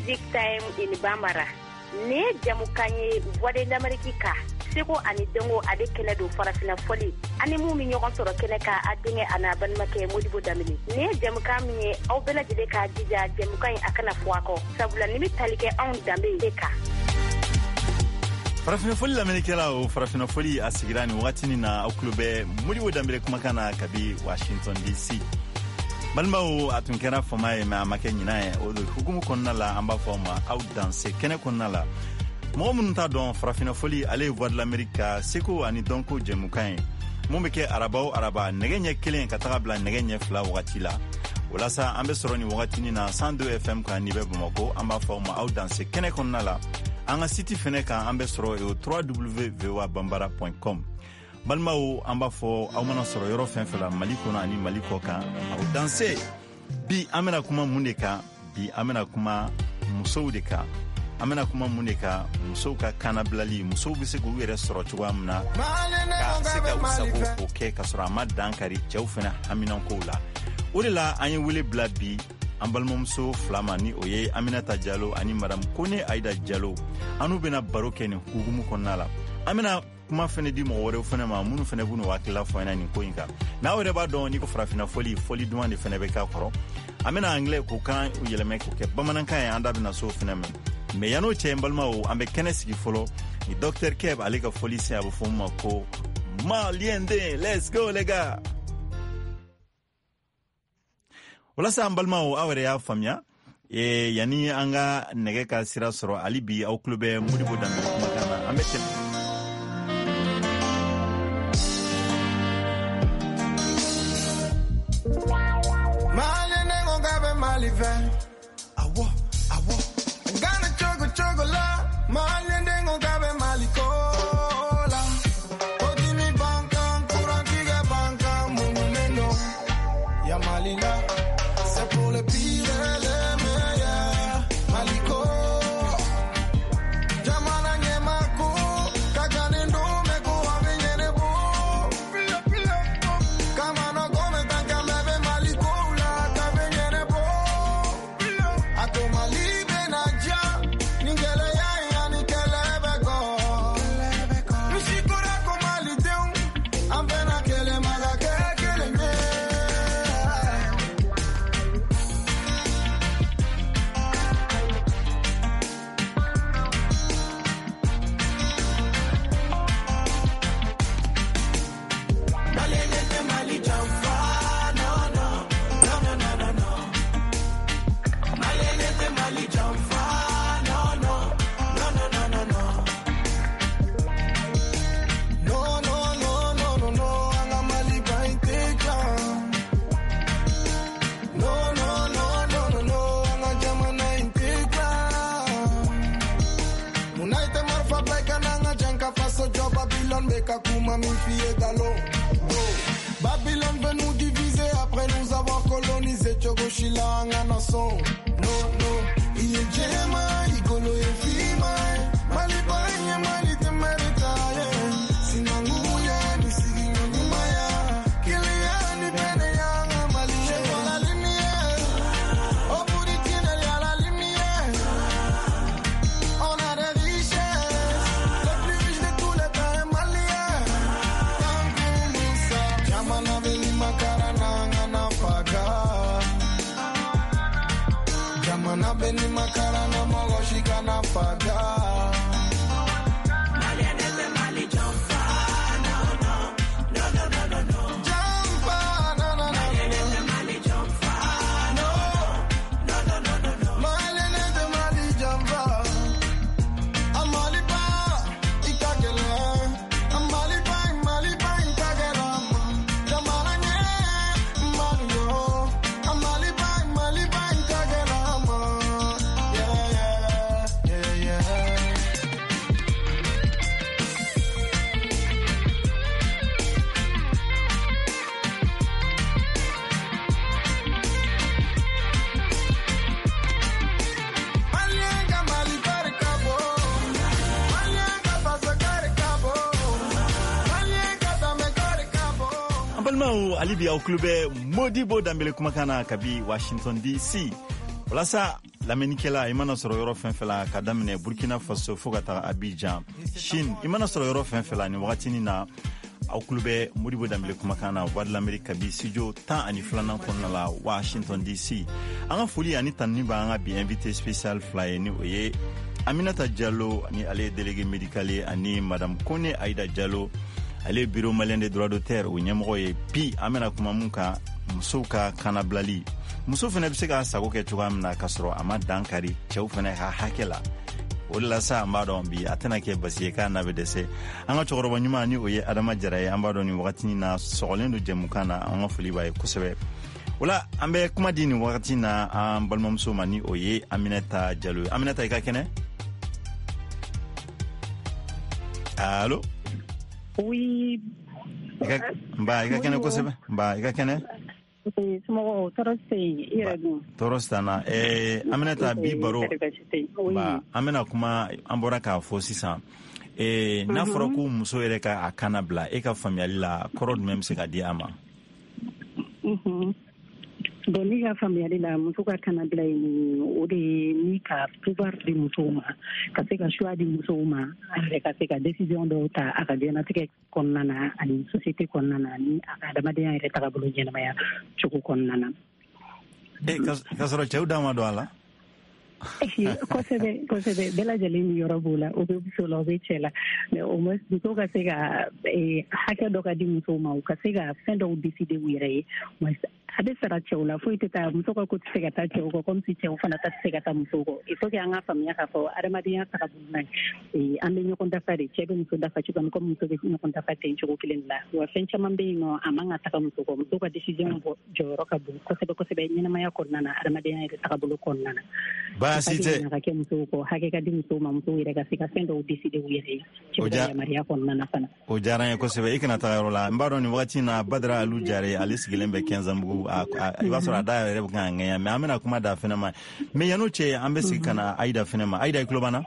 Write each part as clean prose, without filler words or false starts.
Big Time in Bambara. Ne jamukanye Voix d'Amérique ka. Seko ani dongo ade kele do farafina foli. Ani mu mi ñogon soro kele ka adinge ana banmake Modibo Damini. Ne jamuka mi aw bela jide ka jija jamuka akana fuako. Sabula nimi talike on dambe deka. Farafina foli l'Amerikela o farafina foli asigirani watini na aklube Modibo Dambe kumakana kabi Washington DC. Balmao atunkera fama ma makenya o hukumu konnala amba fama out danse kene konnala. Mo munta don farafina foli ale Voix de l'Amérique seko ani donko jemukain. Mo meke araba negenye kelen kataka bla negenye fla wakati la. Wala sa ambe soroni wakati ni na 102 FM ka nibe Bamako amba fama out danse kene konnala. Anga site fene ka ambe soro e www.voabambara.com. Balmao amba fo awmana soro yoro fenfela maliko na ani maliko kan au danse bi amena kuma muneka bi amena kuma musoudeka amena kuma muneka musoka kanablali muso bise go yere soro chwamna ka seka usabo oke ka soro amadan kari chawfena aminan kola urila anyi wule blabi ambalmomso flamani oye Aminata Diallo ani madam Kone Aida Diallo anu bena baroke ne hugumu konnala amena kuma fene di mo wore fene ma munu fene bunu wakila fona ni ko inka na wore ba don ni ko farafina foli demande fene be ka koro amena anglais ko kan u yeleme ko ke bamanan kan anda bina so fene me yano chembalma o ambe kenesigi folo ni Dr Keb alika foli se abu foma ko ma liende let's go les gars. Wala sa ambalma o awere ya famya yani anga nege ka sira soro alibi au klube Modibo Dambe kumakana amete awo gana chogo la malende ngo gabe malikola odini banka kurangiga banka muneno ya malila c'est pour le pire et le meilleur maliko jamana nyemako kagane ndo meko abenyene bo kama no gome tanka mebe malikola kabenyene bo atomalibe na ja ningele ya nikele bego mishikora komalideu ambena kele magake kele me malene mali jamfa no malene mali jamfa no anga mali baiteka no anga jamana inteka munaite marfa beka nanga janka faso job Babylone beka kuma mifie galo Babylone veut nous diviser après nous avoir colonisé Chogoshila anga nason no Ijema igolo efima malibanye malite meritaye sinanguya nisiginyo nyumaya kiliani bene yanga maliye la lumière au bout du tunnel y'a la lumière on a des richesses les plus riches de tous les pays maliens Tangusa jamana veni makarana ngana faga jamana beni makarana mogoshika na faga alibi au klube Modibo Dambe kumakana kabi Washington DC. Wala sa lamenikela imana soro yoro fenfela ka damine Burkina Faso fo ka taga Abidjan Chine imana soro yoro fenfela ni wakati na aw kulube Modibo Dambele kumakana voix de l'Amérique kabi studio tan ani flanan konna la Washington DC anga foli ani tanni ba anga bi invité spécial fly ni oye Aminata Diallo ni ale délégué médical ani madame Kone Aïda Diallo ale bureau malien des droits d'auteur o nyamro ye pi amena kuma munka musoka kana blali muso fana bise ka sago ke tugamna kasro ama dankari chew fana ha hakela wala sa ambado bi atana ke basiye ka na bedese anga chogoro banyuma ni oye adama jaraye ambado ni wakati na sogolendo jemukana anga fuli baye kusebe wala ambe kuma dini wakati na balma muso mani oye Aminata Diallo Aminata ikakene allo oui mba ikakene kusebe mba ikakene sumo torostana Aminata bi baro ba amena kuma ambora ka fo sisan na fora ko muso yere ka akana bla e ka family la korod même se ka di ama doni ka family la muso ka kana bla ni o de ni ka pouvoir de muso ma ka se ka choix de muso ma ale ka se ka décision do ta aka jena tike konnana ani société konnana ni aka da madiya ire ta bulu jena maya chuku konnana kasoro chewda ma do ala kosebe bela jalini yorobula o be solo be chela o mo duto ka se ga haka do ka di muso ma ka se ga fendo décider wire mo abe sara chewla fo iteta muso ko se ga ta chew ko comme si chew fana ta se ga ta muso ko il faut que anga famia ka fo adamadiya ta bulna ande nyoko ndafare chebe muso dafa chuka ko muso be nyoko ndafate chuko kilenla wa fencha mambe no amanga ta muso ko ka decision bo joro ka bu ko sebe nyina maya ko nana adamadiya ta bulu ko nana basite ke muso ko hake ka di muso ma muso ire ka sika fendo decide wire ya maria ko nana fana o jaran ko sebe ikna ta rola mbaro ni wakati na Badra Alu Jare alisigilembe kenzambu iba sura da rebe kan ngaya me amena kuma da fena ma me yano che ambesi kana Aïda fena ma Aïda iklobana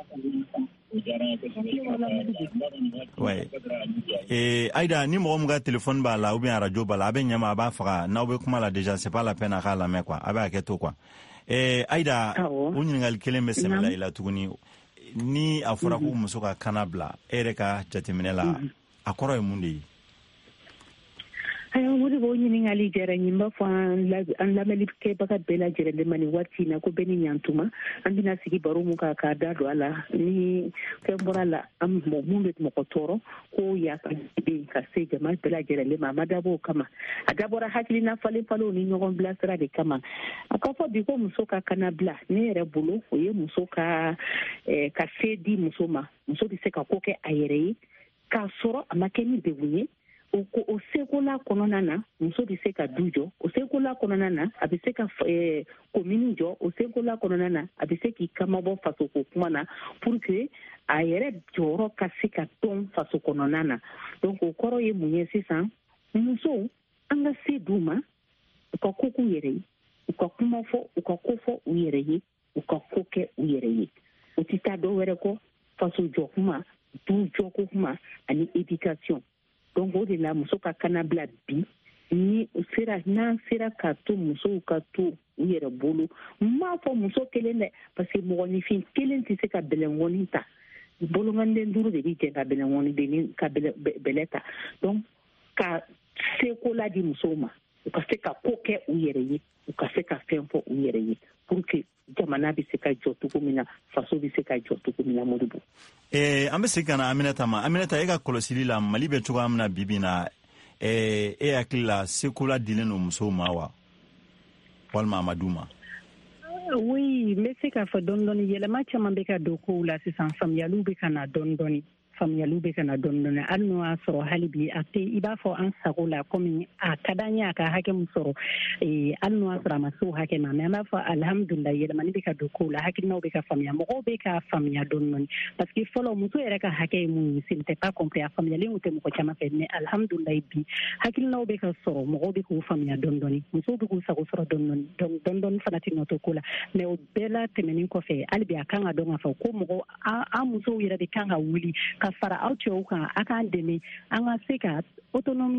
ouais Aïda ni mo mga téléphone ba la ou bien radio ba la ben nyama ba fara na obe kuma la déjà c'est pas la peine à la mais quoi aba keto quoi Aïda unyi ngal kelembe semela ila tuguni ni afura ko muso ka kanabla ereka jateminela akoro e mundi ayo muri bo nyini ngali jere nyimba fo an la melike baka bela jere le mani wati na ko beni nyantuma andina sigi baro mu ka da do ala ni kembora la am mo mumbe mo ko toro ko ya ka be ka se jama bela jere le mama dabo kama adabora hakili na fale ni nyogon blasra de kama akafo bi ko muso ka kana bla ne re bulu o ye muso ka ka se di muso ma muso di se ka ko ke ayere ka soro amakeni de bunye o sekola kononana muso bi se ka dujo o sekola kononana abi se ka komini jo o sekola kononana abi se ki kamabo faso ko kumana pour que ayere joro ka se ka ton faso kononana donc o koro ye munye sisan muso anga se duma ko koku yere ko kuma fo ko kofo yere ko koke yere o tita do were ko faso jo kuma du jo ko kuma ani éducation. Donc o de la muso ka kana bla bi ni sera ka to muso ka to yere bolo ma fo muso kelen parce que mo ni fin kelen ti se ka belengoni ta bolo ngande nduru de bi ka belengoni de ni ka beleta donc ka se ko la di muso ma ka se ka koke yere yi ka se ka fempo yere yi pour que jamana bi se ka jotu kumina faso bi se ka jotu kumina modibo ambe se kana Aminata ega kolosili la Mali be tuga amna bibina akila sekula dileno muso mawa walma maduma oui mais c'est ka fa dondoni yele ma chama be ka doko la si sans fam yalu be kana dondoni famille lube kana dondone alno asoro halibi ate iba fo an sagola komi a kadanya ka hake musoro alno asra maso hake na me ma fa alhamdulillah yele mani be ka dokola hake no be ka famille mo be ka famille donnoni parce que folo muso era ka hake mu s'il n'était pas compris a famille le muté mo ko chama fe ne alhamdulillah bi hake no be ka soro mo be ko famille dondoni muso be ko sago soro donnoni donc dondon fanati no to kula mais o bela temeni ko fe albi akanga donga fa ko mo a muso yera de kanga wuli ka fara auto ka aka demi an ga se ka autonomy